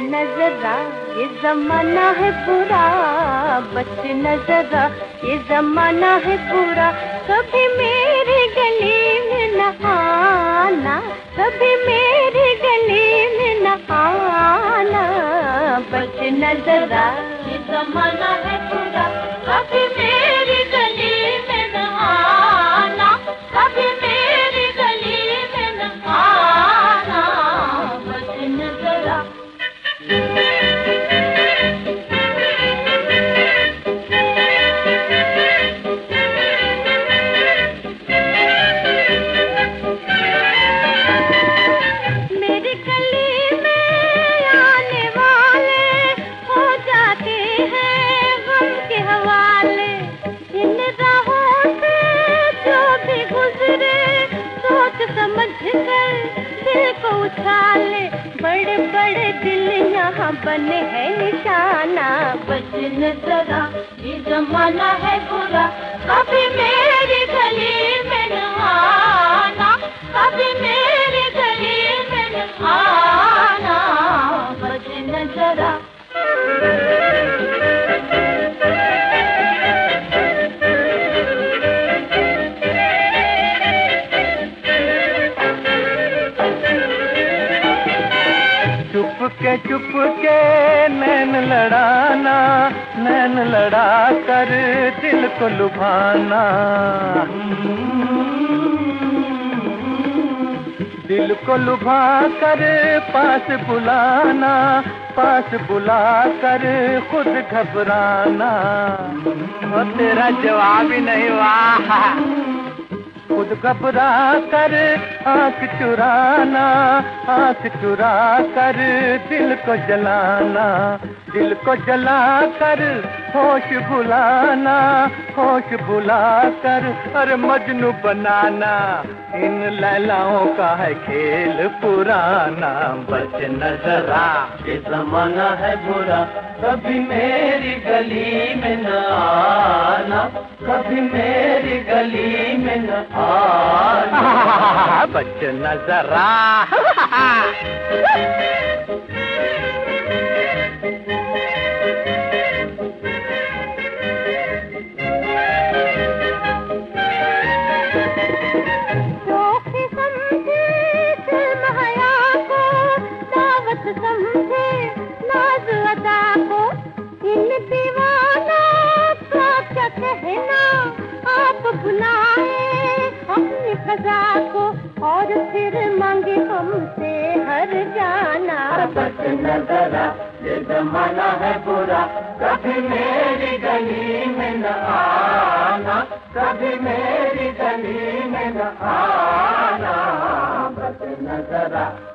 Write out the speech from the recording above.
न जरा ये जमाना है बुरा, बच न जरा ये जमाना है बुरा। कभी मेरी गली में न आना, कभी मेरी गली में न आना, बच न जरा ये जमाना है बुरा। कभी मेरी गली में न आना, कभी मेरी गली में न आना, बच न जरा। मेरी गली में आने वाले हो जाते हैं गम के हवाले। इन राहों से जो भी गुजरे सोच समझ कर दिल को उछाले। बड़े बड़े दिल यहाँ बने हैं निशाना, बच न जरा ये जमाना है बुरा। कभी मेरी गली में न आना, कभी मेरी गली में न आना, बच न जरा। चुप के नैन लड़ाना, नैन लड़ा कर दिल को लुभाना। दिल को लुभा कर पास बुलाना, पास बुला कर खुद घबराना। और तेरा जवाब ही नहीं हुआ। खुद घबरा कर आँख चुराना, आँख चुरा कर दिल को जलाना। दिल को जला कर होश भुलाना, होश भुला कर हर मजनू बनाना। इन लैलाओं का है खेल पुराना, बच न जरा ये जमाना है बुरा। कभी मेरी गली में न आना, कभी मेरी गली में न आना, बच न जरा। समझे नाज अदा को, इन दीवाना का क्या कहना। आप बुलाए अपनी क़ज़ा को और फिर मांगे हमसे हर जाना, बच न जरा ये जमाना है बुरा। कभी मेरी गली में न आना, कभी मेरी गली में न आना, बच न जरा।